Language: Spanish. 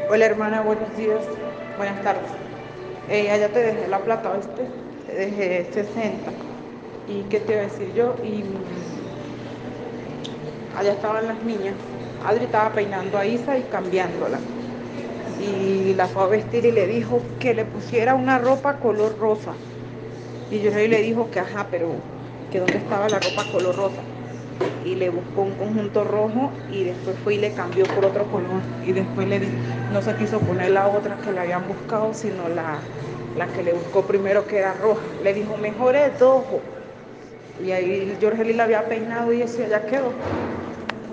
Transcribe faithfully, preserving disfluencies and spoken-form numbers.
Hola hermana, buenos días, buenas tardes. Eh, allá te dejé la plata, ¿viste? Te dejé sesenta. ¿Y qué te iba a decir yo? Y mm, allá estaban las niñas. Adri estaba peinando a Isa y cambiándola. Y la fue a vestir y le dijo que le pusiera una ropa color rosa. Y yo le dijo que ajá, pero que dónde estaba la ropa color rosa. Y le buscó un conjunto rojo y después fue y le cambió por otro color. Y después le di, no se quiso poner la otra que le habían buscado, sino la, la que le buscó primero, que era roja. Le dijo, mejor es rojo. Y ahí Jorgeli la había peinado y eso ya quedó.